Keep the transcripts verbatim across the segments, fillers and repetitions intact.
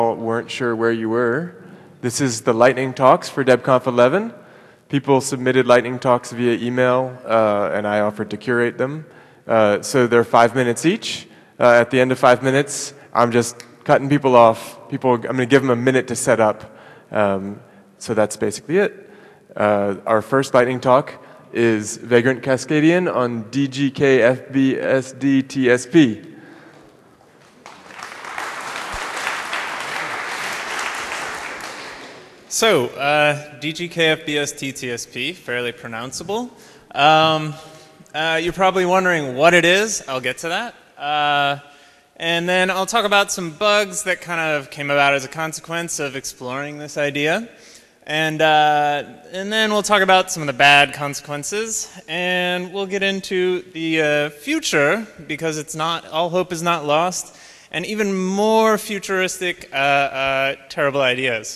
weren't sure where you were, this is the lightning talks for DebConf eleven. People submitted lightning talks via email, uh, and I offered to curate them. Uh, so they're five minutes each. Uh, at the end of five minutes, I'm just cutting people off. People, I'm going to give them a minute to set up. Um, so that's basically it. Uh, our first lightning talk is Vagrant Cascadian on D G K F B S D T S P. So, uh, D G K F B S T T S P, fairly pronounceable. Um, uh, you're probably wondering what it is. I'll get to that. Uh, and then I'll talk about some bugs that kind of came about as a consequence of exploring this idea. And, uh, and then we'll talk about some of the bad consequences. And we'll get into the uh, future, because it's not, all hope is not lost, and even more futuristic, uh, uh, terrible ideas.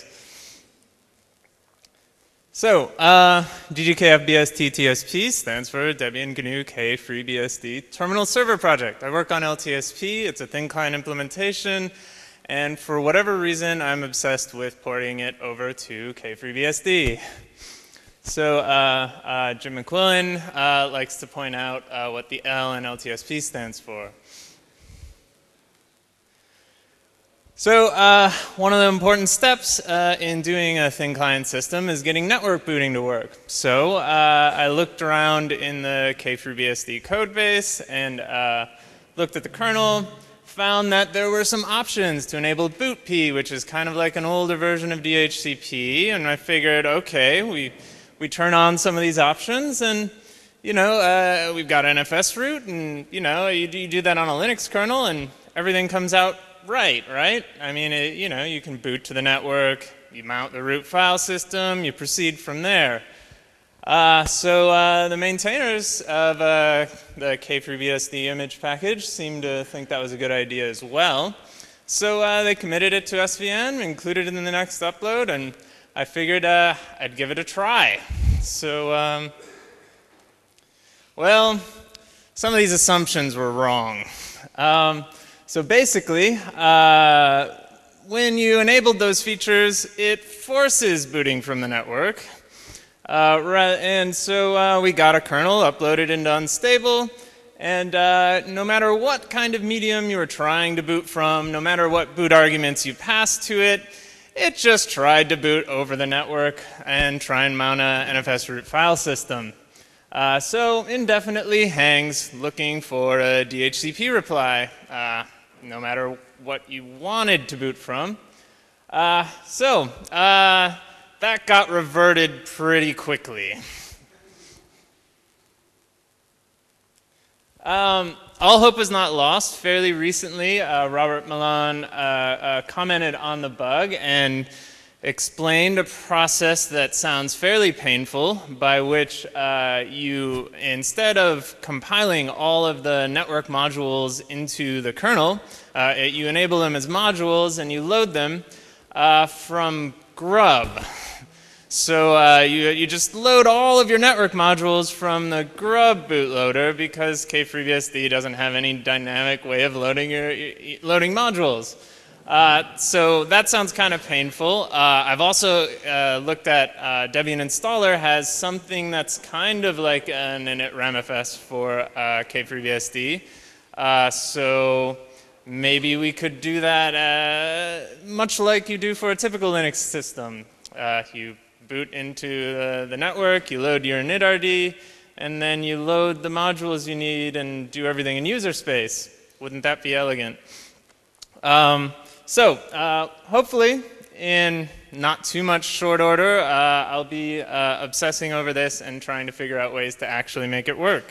So, uh, D G K F B S T T S P stands for Debian G N U K FreeBSD Terminal Server Project. I work on L T S P, it's a thin client implementation, and for whatever reason, I'm obsessed with porting it over to KFreeBSD. So, uh, uh, Jim McQuillan uh, likes to point out uh, what the L in L T S P stands for. So uh, one of the important steps uh, in doing a thin client system is getting network booting to work. So uh, I looked around in the KFreeBSD code base and uh, looked at the kernel, found that there were some options to enable bootp, which is kind of like an older version of D H C P, and I figured, okay, we, we turn on some of these options and you know, uh, we've got N F S root, and you know, you, you do that on a Linux kernel and everything comes out right, right? I mean, it, you know, you can boot to the network, you mount the root file system, you proceed from there. Uh, so uh, the maintainers of uh, the KFreeBSD image package seemed to think that was a good idea as well. So uh, they committed it to S V N, included it in the next upload, and I figured uh, I'd give it a try. So, um, well, some of these assumptions were wrong. Um, So basically, uh, when you enabled those features, it forces booting from the network. Uh, and so uh, we got a kernel uploaded into unstable, and uh, no matter what kind of medium you were trying to boot from, no matter what boot arguments you passed to it, it just tried to boot over the network and try and mount a N F S root file system. Uh, so indefinitely hangs looking for a D H C P reply. Uh, no matter what you wanted to boot from. Uh, so, uh, that got reverted pretty quickly. Um, all hope was not lost. Fairly recently, uh, Robert Milan uh, uh, commented on the bug and explained a process that sounds fairly painful, by which uh, you, instead of compiling all of the network modules into the kernel, uh, it, you enable them as modules and you load them uh, from grub. So uh, you, you just load all of your network modules from the grub bootloader, because KFreeBSD doesn't have any dynamic way of loading, your, loading modules. Uh, so that sounds kind of painful. Uh, I've also uh, looked at uh, Debian installer has something that's kind of like an init ramfs for uh, KFreeBSD. Uh, so maybe we could do that uh, much like you do for a typical Linux system. Uh, you boot into uh, the network, you load your initRD, and then you load the modules you need and do everything in user space. Wouldn't that be elegant? Um, So, uh, hopefully, in not too much short order, uh, I'll be uh, obsessing over this and trying to figure out ways to actually make it work.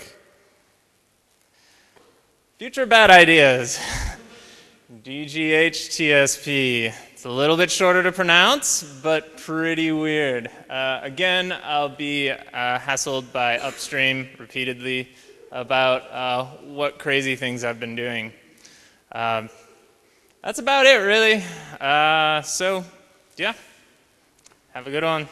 Future bad ideas. D G H T S P. It's a little bit shorter to pronounce, but pretty weird. Uh, again, I'll be uh, hassled by Upstream repeatedly about uh, what crazy things I've been doing. Um, That's about it, really. Uh, so, yeah, have a good one.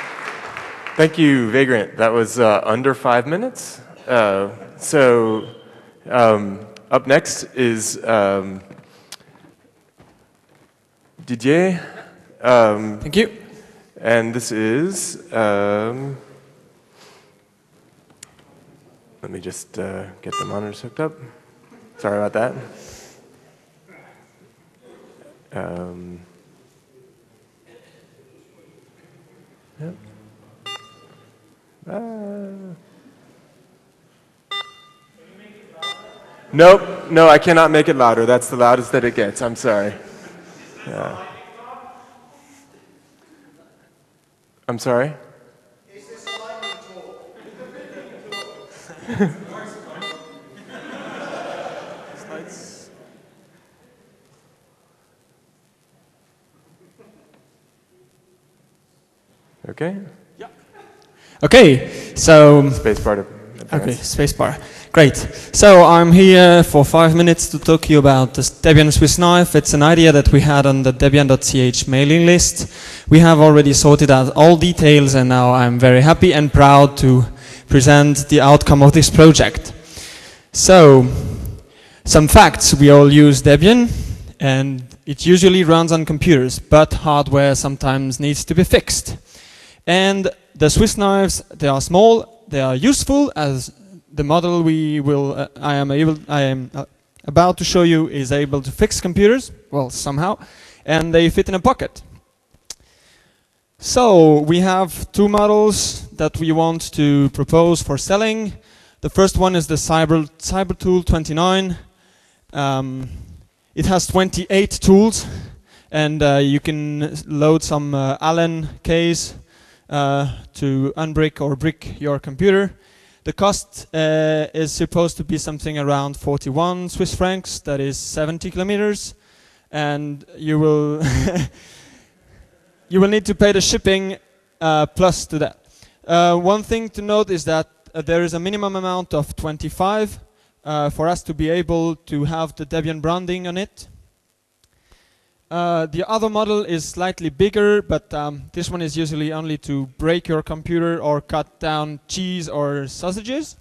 Thank you, Vagrant. That was uh, under five minutes. Uh, so Um, up next is um, Didier. Um, Thank you. And this is, um, let me just uh, get the monitors hooked up. Sorry about that. Um, yep. Uh, nope, no, I cannot make it louder. That's the loudest that it gets. I'm sorry. Yeah. I'm sorry? Is this a lightning talk? Okay. Okay, so Space part of okay, spacebar. Great. So I'm here for five minutes to talk to you about this Debian Swiss knife. It's an idea that we had on the debian dot c h mailing list. We have already sorted out all details, and now I'm very happy and proud to present the outcome of this project. So, some facts. We all use Debian, and it usually runs on computers, but hardware sometimes needs to be fixed. And the Swiss knives, they are small, they are useful, as the model we will, uh, I am able, I am uh, about to show you is able to fix computers, well, somehow, and they fit in a pocket. So we have two models that we want to propose for selling. The first one is the Cyber, CyberTool twenty-nine. Um, it has twenty-eight tools, and uh, you can load some uh, Allen keys uh, to unbrick or brick your computer. The cost uh, is supposed to be something around forty-one Swiss francs, that is seventy kilometers, and you will you will need to pay the shipping uh, plus to that. Uh, one thing to note is that uh, there is a minimum amount of twenty-five uh, for us to be able to have the Debian branding on it. Uh, the other model is slightly bigger, but um, this one is usually only to break your computer or cut down cheese or sausages.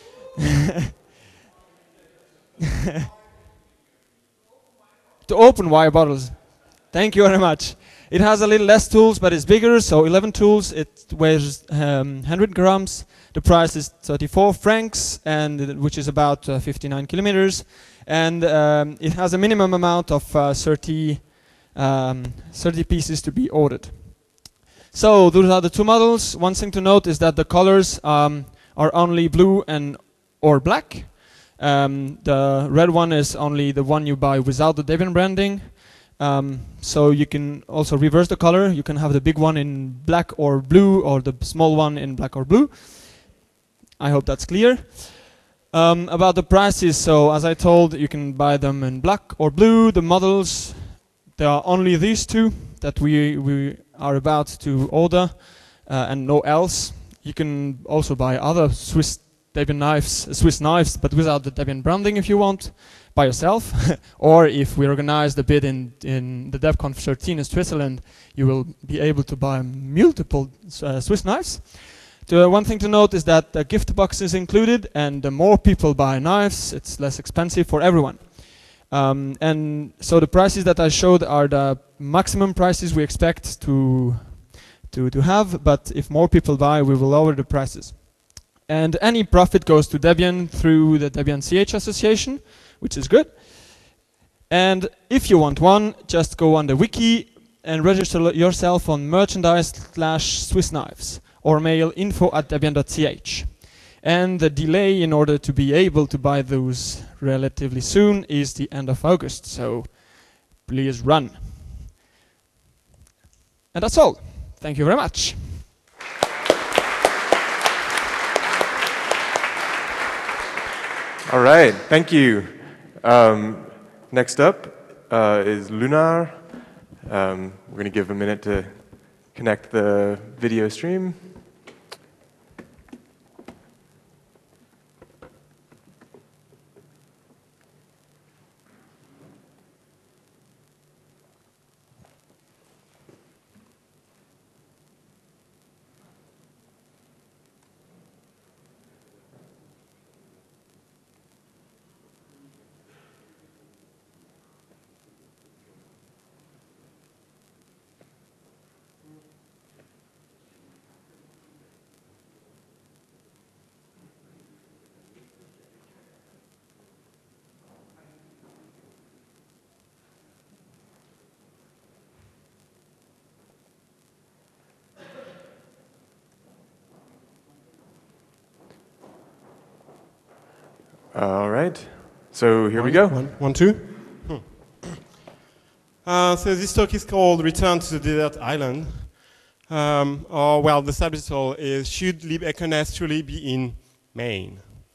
To open wire bottles. Thank you very much. It has a little less tools, but it's bigger, so eleven tools. It weighs um, one hundred grams. The price is thirty-four francs, and uh, which is about uh, fifty-nine kilometers. And um, it has a minimum amount of uh, thirty Um, thirty pieces to be ordered. So those are the two models. One thing to note is that the colors um, are only blue and or black. Um, the red one is only the one you buy without the Debian branding. Um, so you can also reverse the color. You can have the big one in black or blue, or the small one in black or blue. I hope that's clear. Um, about the prices, so as I told, you can buy them in black or blue. The models, there are only these two that we, we are about to order, uh, and no else. You can also buy other Swiss Debian knives, uh, Swiss knives, but without the Debian branding if you want, by yourself. Or if we organize the bid in, in the DevConf thirteen in Switzerland, you will be able to buy multiple uh, Swiss knives. The one thing to note is that the gift box is included, and the more people buy knives, it's less expensive for everyone. Um, and so the prices that I showed are the maximum prices we expect to, to, to have, but if more people buy, we will lower the prices. And any profit goes to Debian through the Debian C H Association, which is good. And if you want one, just go on the wiki and register yourself on merchandise slash Swiss knives, or mail info at debian dot c h. And the delay in order to be able to buy those relatively soon is the end of August, so please run. And that's all. Thank you very much. All right, thank you. Um, next up uh, is Lunar. Um, we're going to give a minute to connect the video stream. All right. So here we One, go. One, one two. Hmm. Uh, so this talk is called Return to the Desert Island. Um, or, well, the subtitle is Should LibEconest truly be in Maine?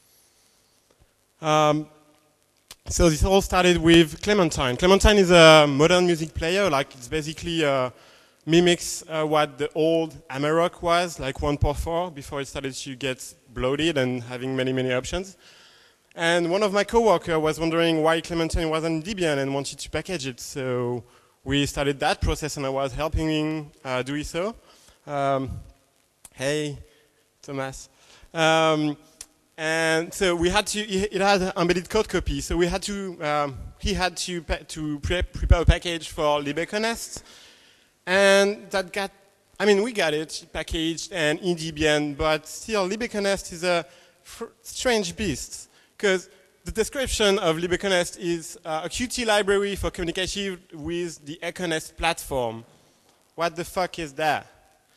Um, so this all started with Clementine. Clementine is a modern music player. Like, it's basically uh, mimics uh, what the old Amarok was, like one point four, before it started to get bloated and having many, many options. And one of my coworkers was wondering why Clementine wasn't Debian and wanted to package it. So we started that process, and I was helping him uh, do so. Um, hey, Thomas. Um, and so we had to. It had embedded code copy, so we had to. Um, he had to to pre prepare a package for LibEconest, and that got. I mean, we got it packaged and in Debian, but still, LibEconest is a strange beast. Because the description of LibEconest is uh, a Qt library for communication with the Econest platform. What the fuck is that?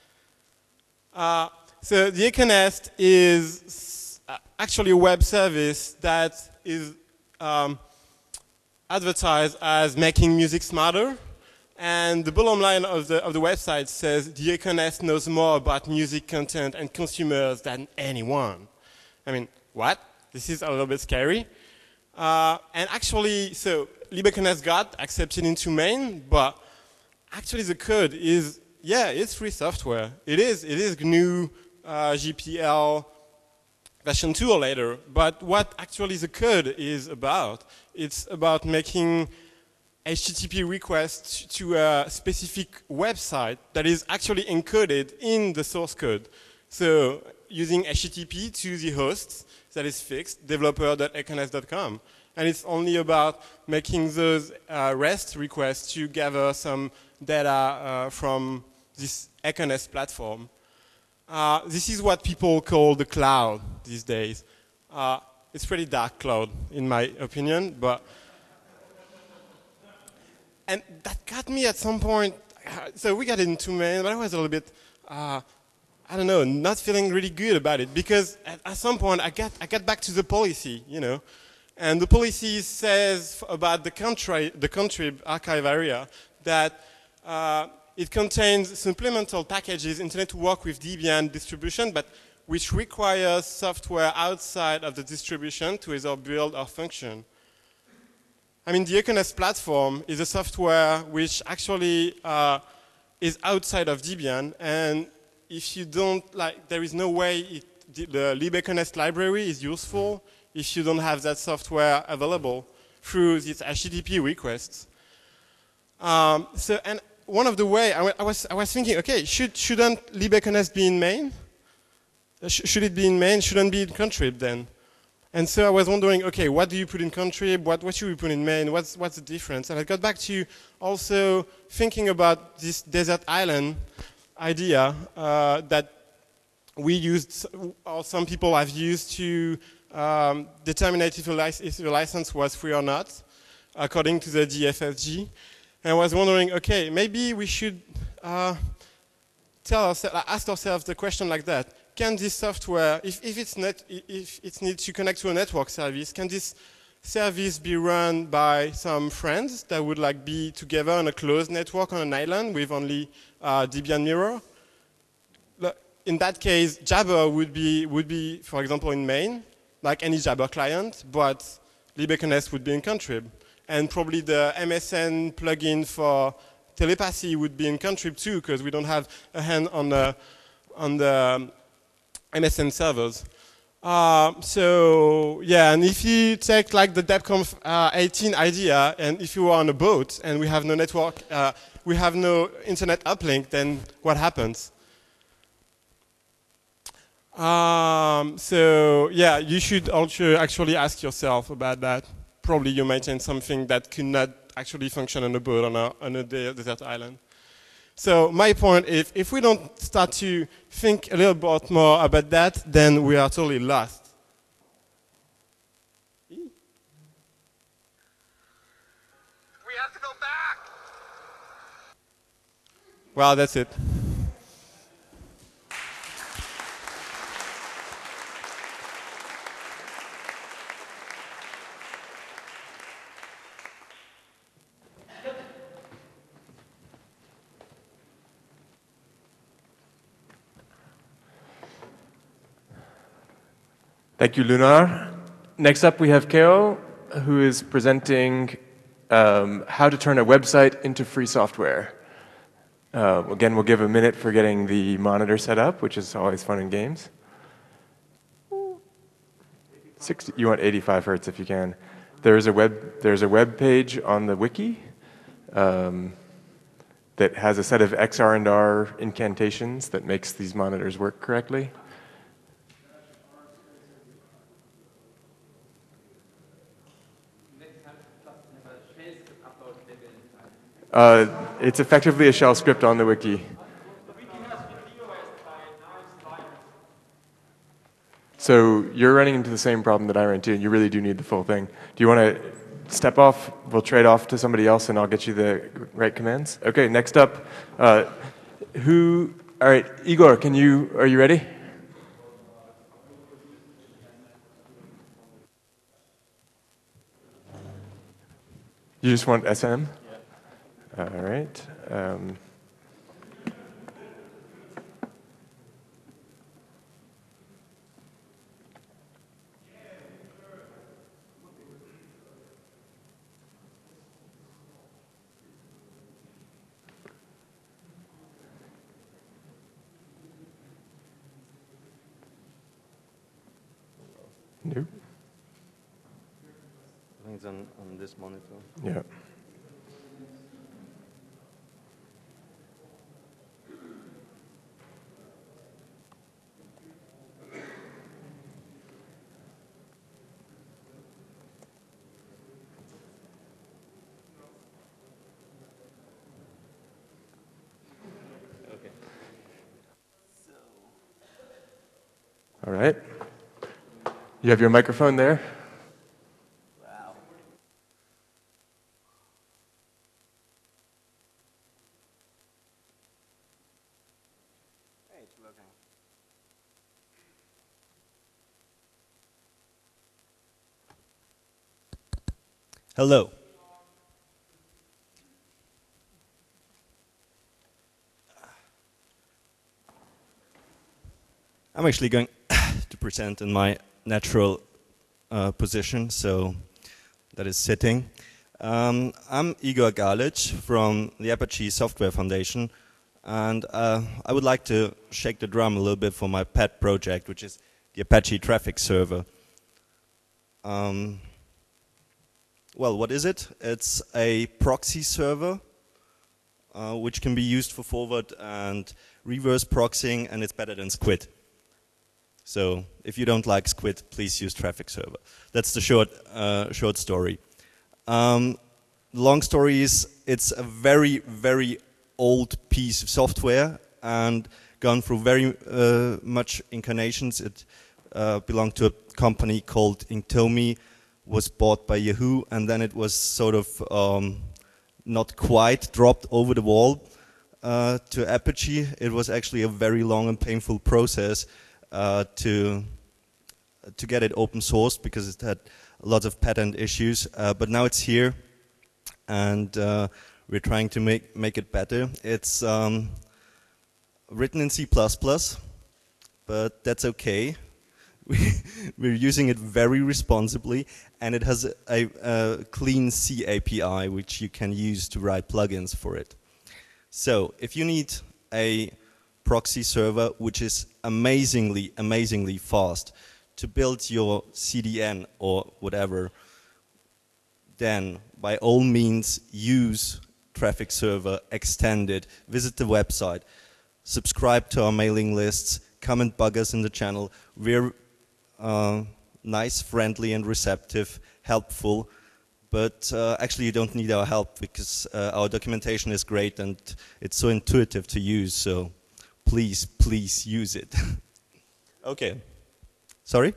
Uh, so the Econest is actually a web service that is um, advertised as making music smarter. And the bottom line of the, of the website says the Econest knows more about music content and consumers than anyone. I mean, what? This is a little bit scary. Uh, and actually, so LibEconest got accepted into Maine, but actually the code is, yeah, it's free software. It is, it is G N U, uh, G P L, version two or later. But what actually the code is about, it's about making H T T P requests to a specific website that is actually encoded in the source code. So using H T T P to the hosts, that is fixed, developer dot econest dot com. And it's only about making those uh, REST requests to gather some data uh, from this Econest platform. Uh, this is what people call the cloud these days. Uh, it's pretty dark cloud, in my opinion, but and that got me at some point. So we got into Maine, but I was a little bit. Uh, I don't know, not feeling really good about it, because at, at some point I got, I got back to the policy, you know, and the policy says about the country, the country archive area that uh, it contains supplemental packages intended to work with Debian distribution, but which requires software outside of the distribution to either build or function. I mean, the Econest platform is a software which actually uh, is outside of Debian, and if you don't, like, there is no way it, the, the LibEconest library is useful if you don't have that software available through these H T T P requests. Um, so, and one of the way I, I was, I was thinking, okay, should shouldn't LibEconest be in Maine? Sh should it be in Maine? Shouldn't be in Contrib then? And so I was wondering, okay, what do you put in Contrib? What what should we put in Maine? What's what's the difference? And I got back to also thinking about this desert island idea uh, that we used, or some people have used to um, determine if a, if a license was free or not, according to the D F S G. And I was wondering, okay, maybe we should uh, tell ourselves, ask ourselves the question like that: can this software, if, if it's net, if it needs to connect to a network service, can this service be run by some friends that would like be together on a closed network on an island with only uh, Debian Mirror? In that case, Jabber would be, would be, for example, in Maine, like any Jabber client, but LibEconest would be in Contrib. And probably the M S N plugin for telepathy would be in Contrib too, because we don't have a hand on the, on the M S N servers. Uh, so yeah, and if you take like the DebConf uh, eighteen idea, and if you are on a boat and we have no network, uh, we have no internet uplink, then what happens? Um, so yeah, you should also actually ask yourself about that. Probably you maintain something that could not actually function on a boat on a, on a desert island. So my point is, if we don't start to think a little bit more about that, then we are totally lost. We have to go back! Well, that's it. Thank you, Lunar. Next up, we have Keo, who is presenting um, how to turn a website into free software. Uh, again, we'll give a minute for getting the monitor set up, which is always fun in games. sixty, you want eighty-five hertz if you can. There's a web, there's a web page on the wiki um, that has a set of X R and R incantations that makes these monitors work correctly. Uh, it's effectively a shell script on the wiki. So you're running into the same problem that I ran into, and you really do need the full thing. Do you want to step off? We'll trade off to somebody else, and I'll get you the right commands. Okay, next up, uh, who? All right, Igor, can you? Are you ready? You just want S M? Yeah. All right. Um, Nope. I think it's on, on this monitor. Yeah. Okay. All right. You have your microphone there? Wow. Hey, it's working. Hello. I'm actually going to present in my natural uh, position, so that is sitting. Um, I'm Igor Galic from the Apache Software Foundation, and uh, I would like to shake the drum a little bit for my pet project, which is the Apache Traffic Server. Um, well, what is it? It's a proxy server uh, which can be used for forward and reverse proxying, and it's better than Squid. So if you don't like Squid, please use Traffic Server. That's the short, uh, short story. Um, the long story is it's a very, very old piece of software and gone through very uh, much incarnations. It uh, belonged to a company called Inktomi, was bought by Yahoo, and then it was sort of um, not quite dropped over the wall uh, to Apache. It was actually a very long and painful process Uh, to to get it open sourced because it had lots of patent issues, uh, but now it's here, and uh, we're trying to make make it better. It's um, written in C plus plus, but that's okay. We, we're using it very responsibly, and it has a, a, a clean C A P I which you can use to write plugins for it. So if you need a proxy server which is amazingly, amazingly fast to build your C D N or whatever, then by all means use Traffic Server, extend it, visit the website, subscribe to our mailing lists, come and bug us in the channel. We're uh, nice, friendly and receptive, helpful, but uh, actually you don't need our help because uh, our documentation is great and it's so intuitive to use, so please, please use it. Okay. Sorry?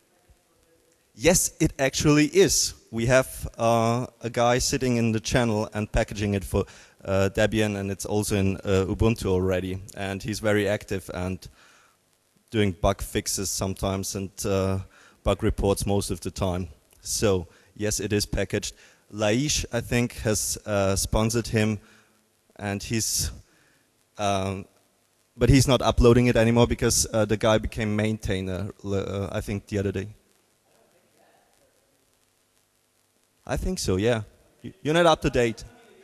Yes, it actually is. We have uh, a guy sitting in the channel and packaging it for uh, Debian, and it's also in uh, Ubuntu already. And he's very active and doing bug fixes sometimes and uh, bug reports most of the time. So, yes, it is packaged. Laish, I think, has uh, sponsored him, and he's um, but he's not uploading it anymore because uh, the guy became maintainer, uh, I think, the other day. I think so, yeah. You're not up to date.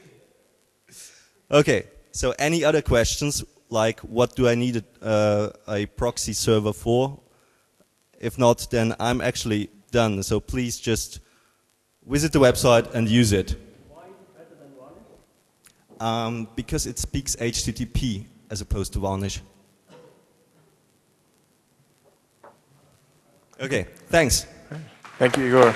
Okay, so any other questions, like what do I need a, uh, a proxy server for? If not, then I'm actually done. So please just visit the website and use it. Why is it better than Varnish? Um, because it speaks H T T P as opposed to Varnish. Okay, thanks. Thank you, Igor.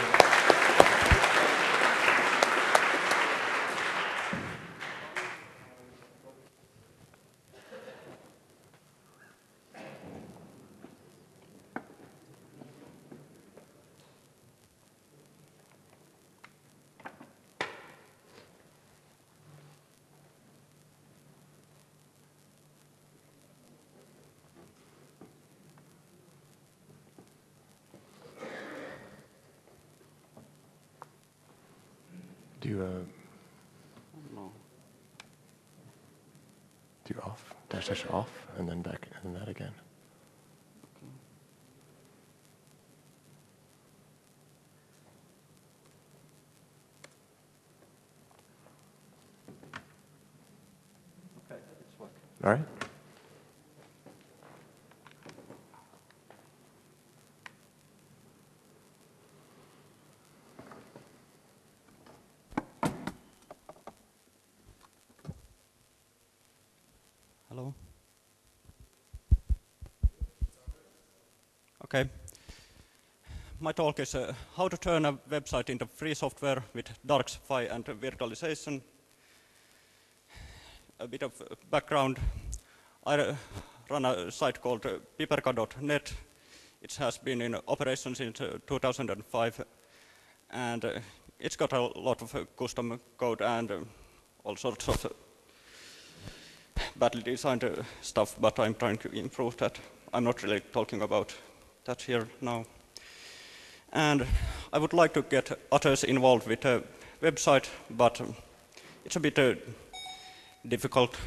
Do uh, No. do off dash dash off and then back and that again. Okay, it's working. All right. Hello? Okay. My talk is uh, how to turn a website into free software with Darksify and virtualization. A bit of background. I uh, run a site called uh, piperka dot net. It has been in operation since uh, two thousand five, and uh, it's got a lot of uh, custom code and uh, all sorts of uh, badly designed uh, stuff, but I'm trying to improve that. I'm not really talking about that here now. And I would like to get others involved with a website, but um, it's a bit uh, difficult.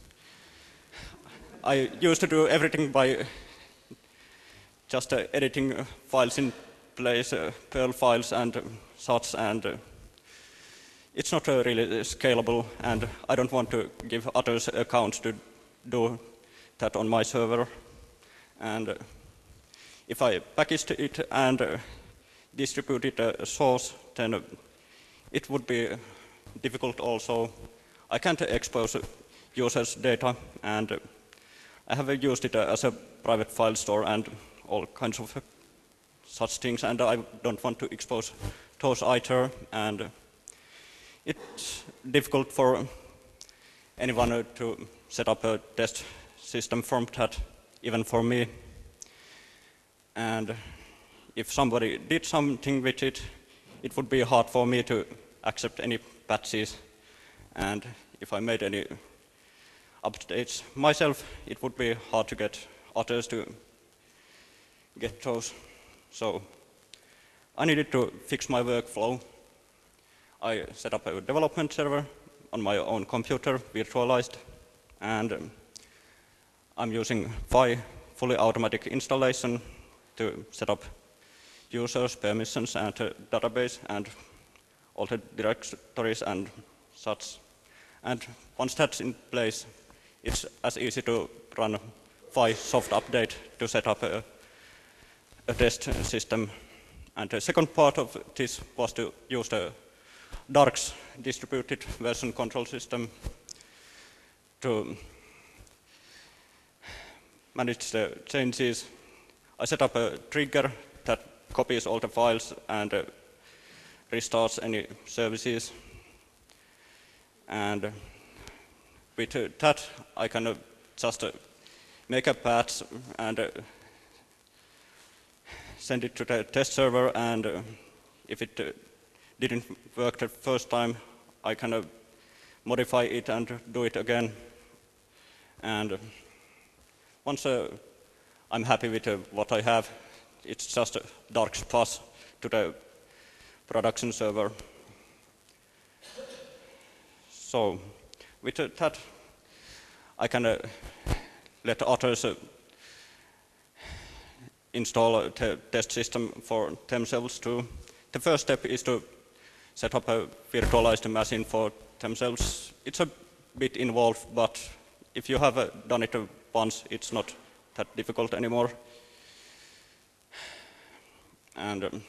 I used to do everything by just uh, editing uh, files in place, uh, Perl files and uh, such, and uh, it's not uh, really scalable, and I don't want to give others accounts to do that on my server. And uh, if I packaged it and uh, distributed a source, then uh, it would be difficult also. I can't expose users' data, and uh, I have uh, used it uh, as a private file store and all kinds of uh, such things, and I don't want to expose those either. And uh, it's difficult for anyone uh, to set up a test system from that, even for me. And if somebody did something with it, it would be hard for me to accept any patches. And if I made any updates myself, it would be hard to get others to get those. So I needed to fix my workflow. I set up a development server on my own computer, virtualized, and um, I'm using F I, fully automatic installation, to set up users, permissions, and uh, database, and all the directories and such. And once that's in place, it's as easy to run F I soft update to set up a, a test system. And the second part of this was to use the Darks distributed version control system to manage the changes. I set up a trigger that copies all the files and uh, restarts any services. And uh, with uh, that, I can uh, just uh, make a patch and uh, send it to the test server. And uh, if it uh, didn't work the first time, I can uh, modify it and do it again. And uh, once uh, I'm happy with uh, what I have, it's just a Darks pass to the production server. So with uh, that, I can uh, let others uh, install a te test system for themselves too. The first step is to set up a virtualized machine for themselves. It's a bit involved, but if you have uh, done it uh, once, it's not that difficult anymore. And um,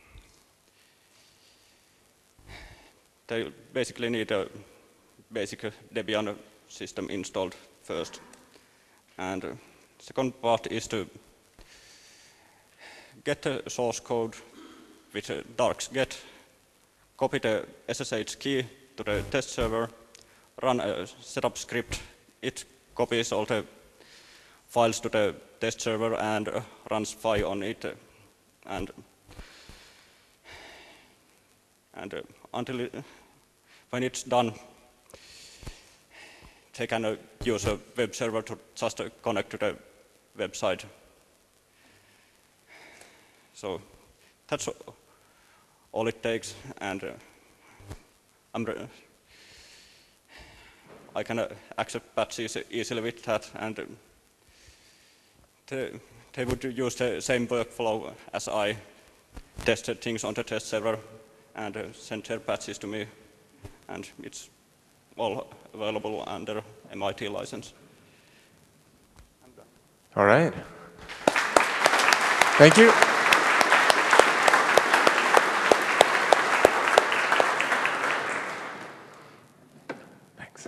they basically need a basic uh, Debian system installed first. And uh, second part is to get the source code with uh, darksget, copy the S S H key to the test server, run a setup script. It copies all the files to the test server and uh, runs Phi on it. Uh, and and uh, until it, when it's done, they can uh, use a web server to just uh, connect to the website. So that's all it takes, and uh, I'm re I can uh, accept patches easily with that, and uh, they, they would use the same workflow as I tested things on the test server and uh, sent their patches to me, and it's all available under M I T license. All right. Thank you. Thanks.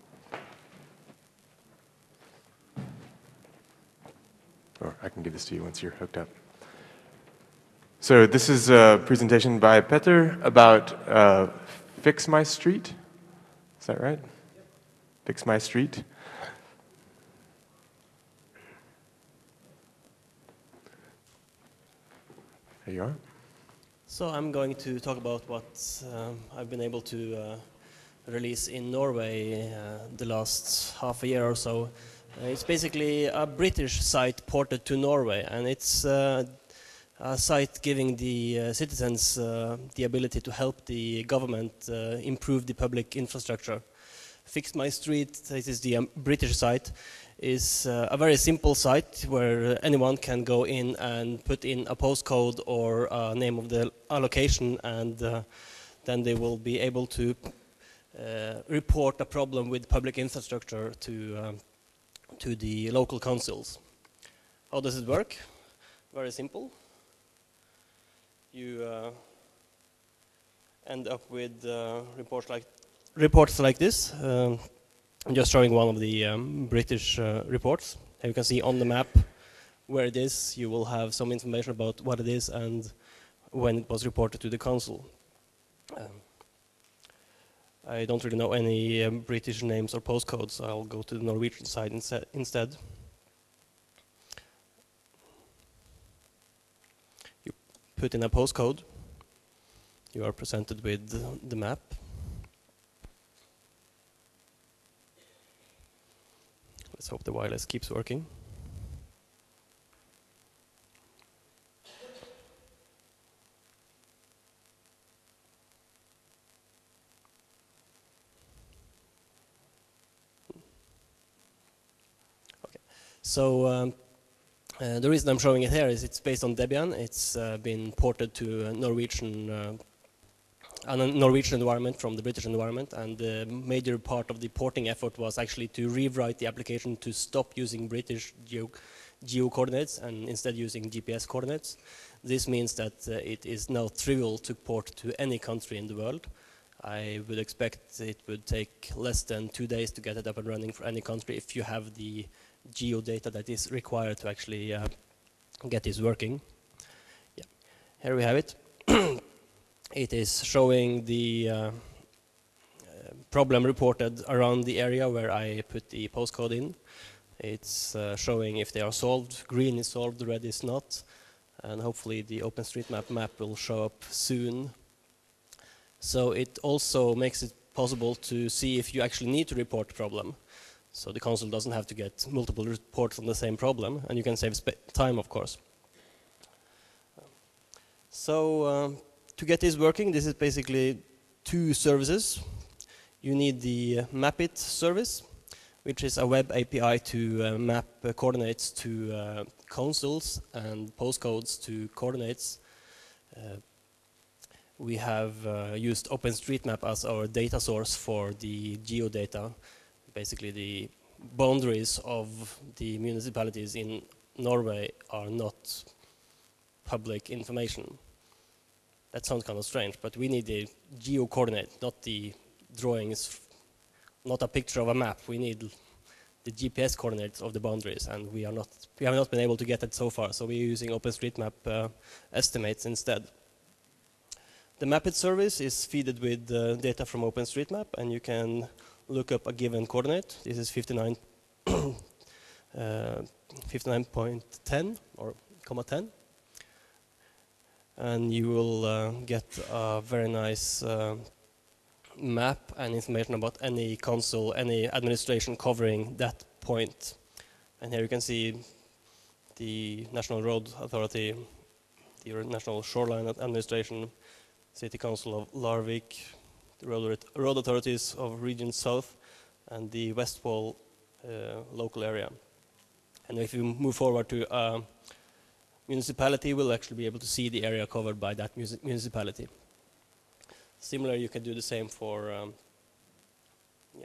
Or I can give this to you once you're hooked up. So this is a presentation by Petter about uh, Fix My Street. Is that right? Fix My Street. There you are. So I'm going to talk about what um, I've been able to uh, release in Norway uh, the last half a year or so. Uh, it's basically a British site ported to Norway, and it's uh, a site giving the uh, citizens uh, the ability to help the government uh, improve the public infrastructure. Fix My Street, this is the um, British site, is uh, a very simple site where anyone can go in and put in a postcode or a name of the allocation, and uh, then they will be able to uh, report a problem with public infrastructure to, um, to the local councils. How does it work? Very simple. You uh, end up with uh, reports like reports like this. Um, I'm just showing one of the um, British uh, reports. Here you can see on the map where it is. You will have some information about what it is and when it was reported to the council. Um, I don't really know any um, British names or postcodes, so I'll go to the Norwegian side inse instead. You put in a postcode. You are presented with the map. Let's hope the wireless keeps working. Okay. So um, uh, the reason I'm showing it here is it's based on Debian. It's uh, been ported to a Norwegian uh, a Norwegian environment from the British environment, and the major part of the porting effort was actually to rewrite the application to stop using British geo, geo coordinates and instead using G P S coordinates. This means that uh, it is now trivial to port to any country in the world. I would expect it would take less than two days to get it up and running for any country if you have the geo data that is required to actually uh, get this working. Yeah. Here we have it. It is showing the uh, uh, problem reported around the area where I put the postcode in. It's uh, showing if they are solved. Green is solved, red is not. And hopefully the OpenStreetMap map will show up soon. So it also makes it possible to see if you actually need to report a problem. So the council doesn't have to get multiple reports on the same problem, and you can save time, of course. So um, to get this working, this is basically two services. You need the uh, Mapit service, which is a web A P I to uh, map uh, coordinates to uh, consoles and postcodes to coordinates. Uh, we have uh, used OpenStreetMap as our data source for the geodata, basically the boundaries of the municipalities in Norway are not public information. That sounds kind of strange, but we need the geo coordinate, not the drawings, not a picture of a map. We need the G P S coordinates of the boundaries, and we are not we have not been able to get it so far. So we're using OpenStreetMap uh, estimates instead. The Mapit service is fed with uh, data from OpenStreetMap, and you can look up a given coordinate. This is fifty-nine point ten or comma ten, and you will uh, get a very nice uh, map and information about any console, any administration covering that point. And here you can see the National Road Authority, the National Shoreline Administration, City Council of Larvik, the road, road authorities of Region South, and the Westfold uh, local area. And if you move forward to a municipality, we'll actually be able to see the area covered by that municipality. Similar, you can do the same for um, yeah,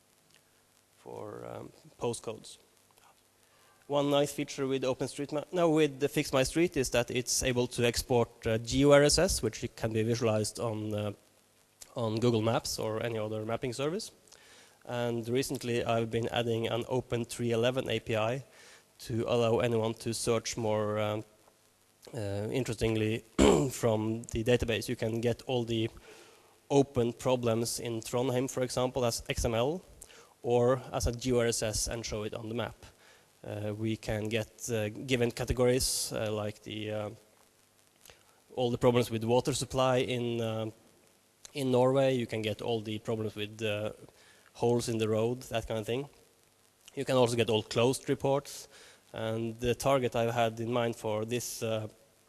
for um, postcodes. One nice feature with OpenStreetMap, now with the Fix My Street, is that it's able to export uh, GeoR S S, which can be visualized on uh, on Google Maps or any other mapping service. And recently, I've been adding an Open three eleven A P I to allow anyone to search more um, uh, interestingly from the database. You can get all the open problems in Trondheim, for example, as X M L or as a GeoR S S and show it on the map. Uh, we can get uh, given categories uh, like the uh, all the problems with water supply in uh, in Norway. You can get all the problems with uh, holes in the road, that kind of thing. You can also get all closed reports. And the target I've had in mind for this uh,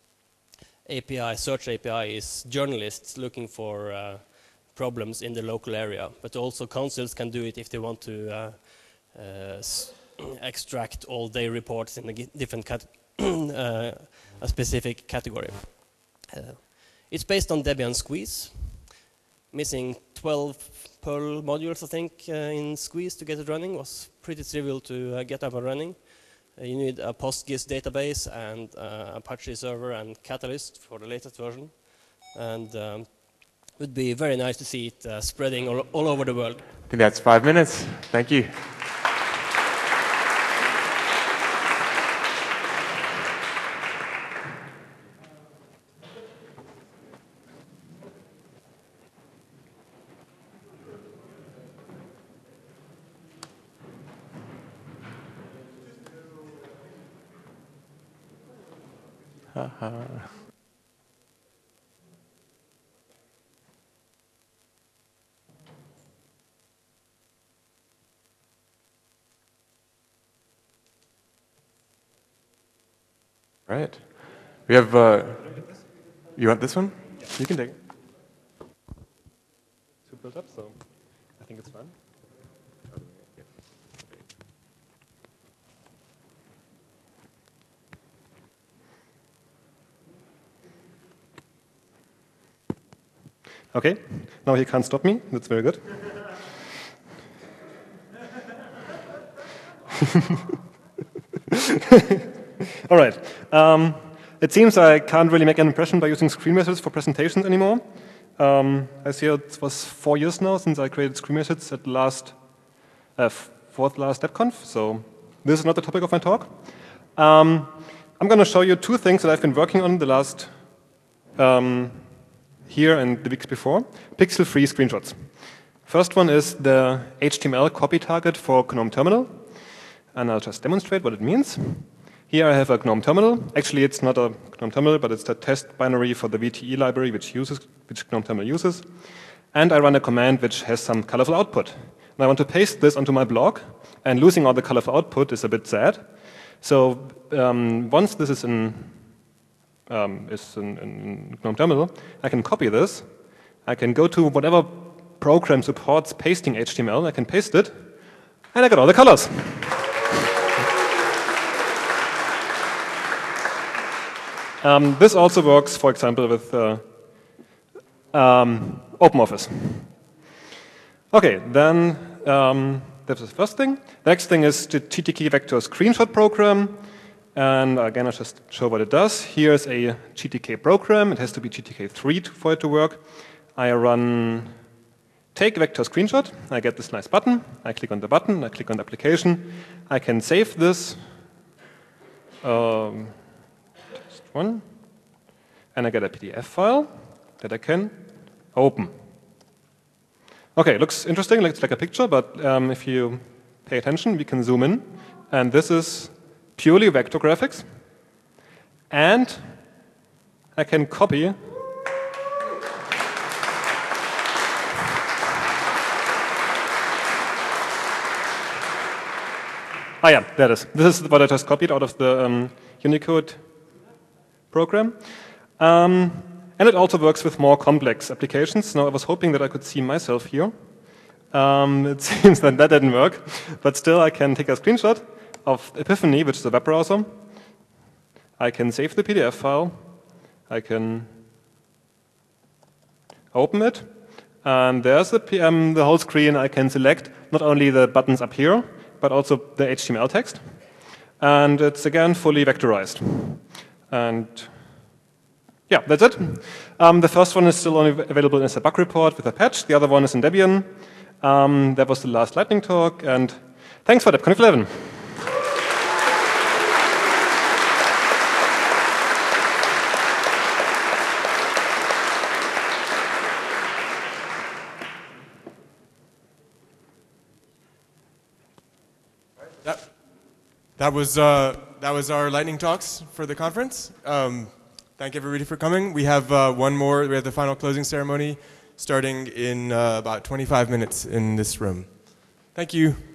A P I, search A P I, is journalists looking for uh, problems in the local area. But also councils can do it if they want to uh, uh, extract all their reports in a different cat uh, a specific category. Uh, it's based on Debian Squeeze, missing twelve Perl modules, I think, uh, in Squeeze to get it running. Was pretty trivial to uh, get up and running. Uh, you need a PostGIS database and uh, Apache server and Catalyst for the latest version. And um, it would be very nice to see it uh, spreading all, all over the world. I think that's five minutes. Thank you. Uh-huh. Right. We have, uh, you want this one? Yeah. You can take it. To build up, so I think it's fun. Okay, now he can't stop me. That's very good. All right. Um, it seems I can't really make an impression by using screen messages for presentations anymore. Um, I see it was four years now since I created screen messages at the last, uh, fourth last DebConf, so this is not the topic of my talk. Um, I'm going to show you two things that I've been working on the last um, here and the weeks before, pixel-free screenshots. First one is the H T M L copy target for GNOME Terminal, and I'll just demonstrate what it means. Here I have a GNOME Terminal. Actually, it's not a GNOME Terminal, but it's the test binary for the V T E library which uses, which GNOME Terminal uses. And I run a command which has some colorful output. And I want to paste this onto my blog, and losing all the colorful output is a bit sad. So um, once this is in Um, is in, in GNOME Terminal, I can copy this. I can go to whatever program supports pasting H T M L. I can paste it, And I got all the colors. um, this also works, for example, with uh, um, OpenOffice. Okay, then um, that's the first thing. The next thing is the G T K vector screenshot program. And again, I'll just show what it does. Here's a G T K program. It has to be G T K three for it to work. I run take vector screenshot. I get this nice button. I click on the button. I click on the application. I can save this. Um, just one. And I get a P D F file that I can open. Okay, looks interesting. Looks like a picture, but um, if you pay attention, we can zoom in. And this is purely vector graphics. And I can copy Ah, yeah, there it is. This is what I just copied out of the um, Unicode program. Um, and it also works with more complex applications. Now, I was hoping that I could see myself here. Um, it seems that that didn't work. But still, I can take a screenshot of Epiphany, which is a web browser. I can save the P D F file. I can open it. And there's the, P M, the whole screen. I can select not only the buttons up here, but also the H T M L text. And it's, again, fully vectorized. And yeah, that's it. Um, the first one is still only available as a bug report with a patch. The other one is in Debian. Um, that was the last lightning talk. And thanks for DebConf eleven. That, that was uh, that was our lightning talks for the conference. Um, thank everybody for coming. We have uh, one more. We have the final closing ceremony starting in uh, about twenty-five minutes in this room. Thank you.